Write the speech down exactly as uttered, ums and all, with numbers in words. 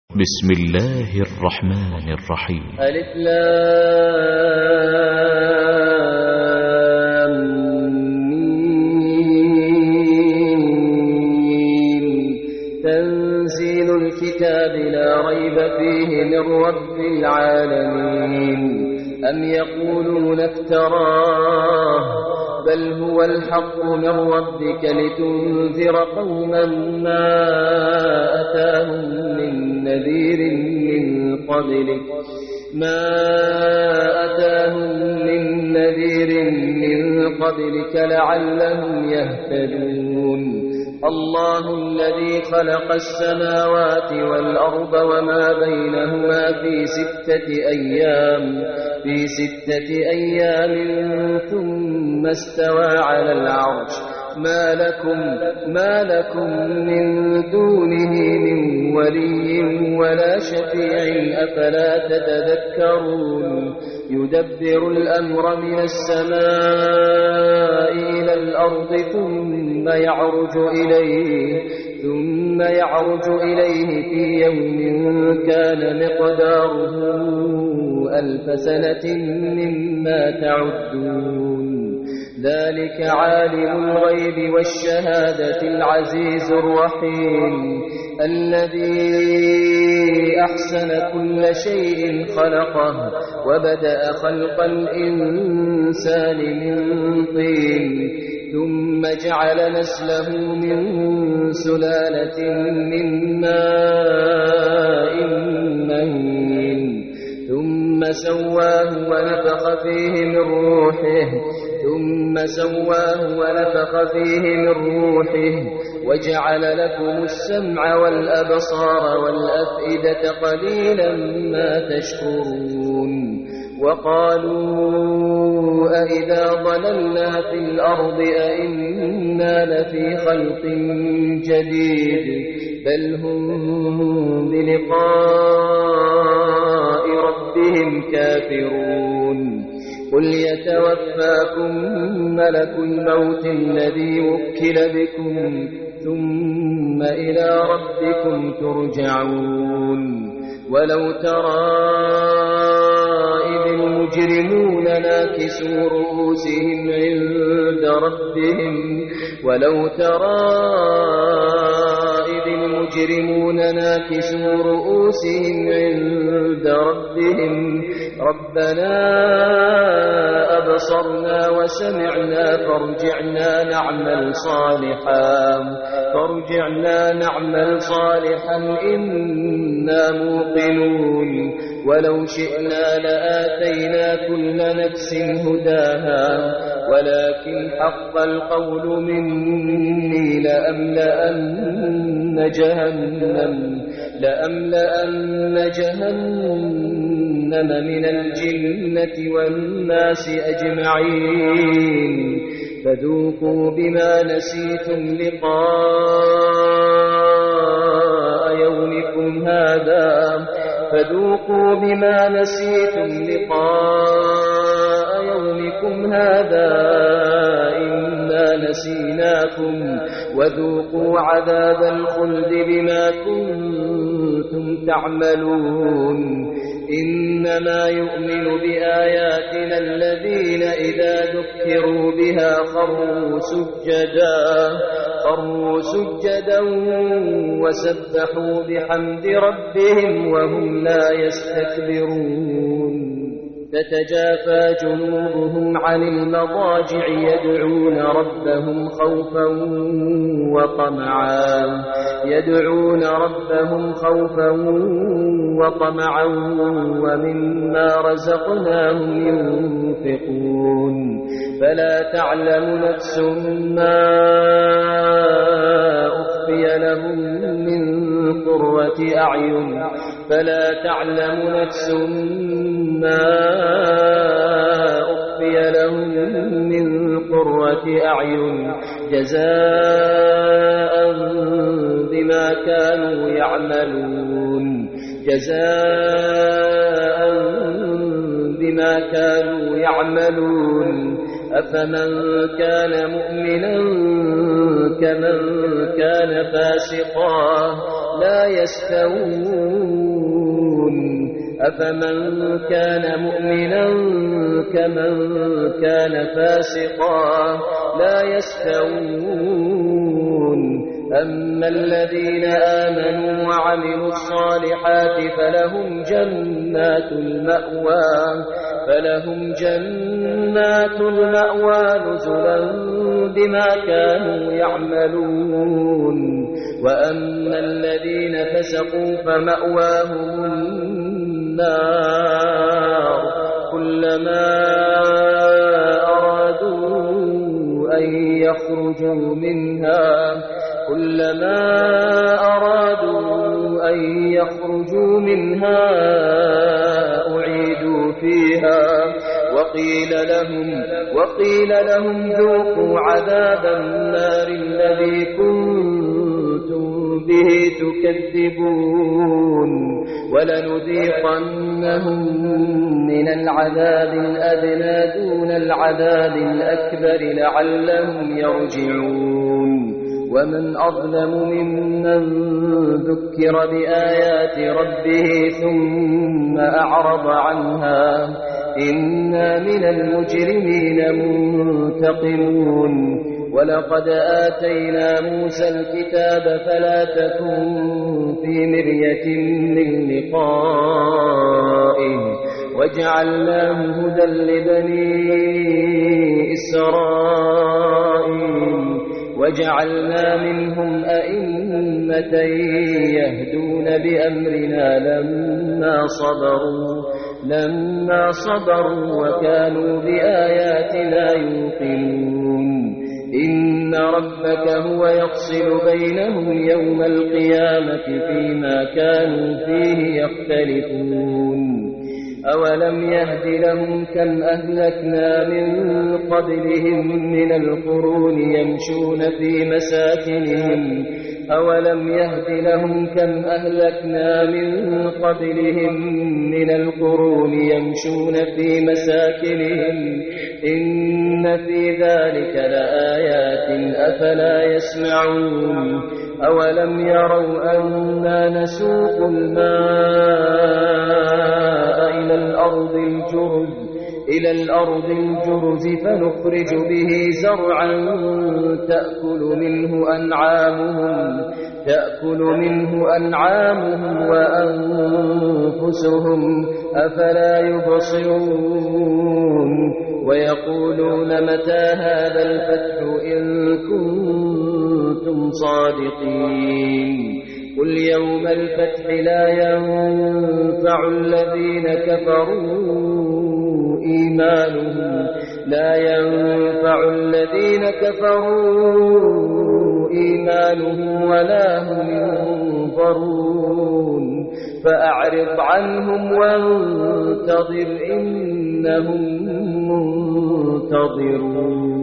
بسم الله الرحمن الرحيم. ألف لام ميم. تنزيل الكتاب لا ريب فيه من رب العالمين. أم يقولون افتراه بل هو الحق من ربك لتنذر قوما ما أتاهم من نذير من قبلك ما أتاهم من نذير من قبلك لعلهم يهتدون. الله الذي خلق السماوات والأرض وما بينهما في ستة أيام في ستة أيام ثم استوى على العرش. ما لكم ما لكم من دونه من ولي ولا شفيع أفلا تتذكرون. يدبر الأمر من السماء إلى الأرض ثم يعرج إليه ثم يعرج إليه في يوم كان مقداره ألف سنة مما تعدون. ذلك عالم الغيب والشهادة العزيز الرحيم الذي أحسن كل شيء خلقه وبدأ خلق الإنسان من طين ثم جعل نسله من سلالة من ماء مهين ثم سواه ونفخ فيه من روحه ثم سواه ونفخ فيه من روحه وجعل لكم السمع والأبصار والأفئدة قليلا ما تشكرون. وقالوا أئذا ضللنا في الأرض أئنا لفي خلق جديد بل هم بلقاء ربهم كافرون. قل يتوفاكم ملك الموت الذي وكل بكم ثم إلى ربكم ترجعون. ولو ترى إذ المجرمون ناكسوا رؤوسهم عند ربهم ولو ترى إذ المجرمون ناكسوا رؤوسهم عند ربهم ربنا أبصرنا وسمعنا فارجعنا نعمل صالحا فارجعنا نعمل صالحا إنا موقنون. ولو شئنا لآتينا كل نفس هداها ولكن حق القول مني لأملأن جهنم لأملأن جهنم من الجنة والناس أجمعين. فذوقوا بما نسيتم لقاء يومكم هذا فذوقوا بما نسيتم لقاء يومكم هذا إنا نسيناكم وذوقوا عذاب الخلد بما كنتم تعملون. إنما يؤمن بآياتنا الذين إذا ذكروا بها خروا سجدا خروا سجدا وسبحوا بحمد ربهم وهم لا يستكبرون. تتجافى جنوبهم عن المضاجع يدعون ربهم خوفا وطمعا يدعون ربهم خوفا وطمعا ومما رزقناهم ينفقون. فلا تعلم نفس ما أخفي لهم من قرة أعين فلا تعلم نفس ما أخفي لهم من قرة أعين جزاء بما كانوا يعملون جزاء بما كانوا يعملون. أفمن كان مؤمنا كمن كان فاسقا لا يستوون أفمن كان مؤمنا كمن كان فاسقا لا يستوون أما الذين آمنوا وعملوا الصالحات فلهم جنات المأوى فلهم جنات المأوى نزلا بما كانوا يعملون وأما الذين فسقوا فمأواهم النار كلما أرادوا أن يخرجوا منها كلما أرادوا أن يخرجوا منها أعيدوا فيها وقيل لهم وقيل لهم ذوقوا عذاب النار الذي كنتم به تكذبون ولنذيقنهم من العذاب الأدنى دون العذاب الأكبر لعلهم يرجعون ومن أظلم ممن ذكر بآيات ربه ثم أعرض عنها إنا من المجرمين منتقمون ولقد آتينا موسى الكتاب فلا تكن في مرية من لقائه وجعلناه هدى لبني إسرائيل وجعلنا منهم أئمة يهدون بأمرنا لما صبروا لما صبروا وكانوا بآياتنا يوقنون إن ربك هو يفصل بينهم يوم القيامة فيما كانوا فيه يختلفون أولم يهد لهم كم أهلكنا من قبلهم من القرون يمشون في مساكنهم أولم يهد لهم كم أهلكنا من قبلهم من القرون يمشون في مساكنهم إن في ذلك لآيات أفلا يسمعون أولم يروا أنا نسوق الماء إلى الأرض الجرز إلى الأرض الجرز فنخرج به زرعا تأكل منه أنعامهم تأكل منه أنعامهم وأنفسهم أفلا يبصرون ويقولون متى هذا الفتح إن كنتم صادقين قل يوم الفتح لا ينفع الذين كفروا إيمانهم لا ينفع الذين كفروا إيمانهم ولا هم ينظرون فأعرض عنهم وانتظر إنهم منتظرون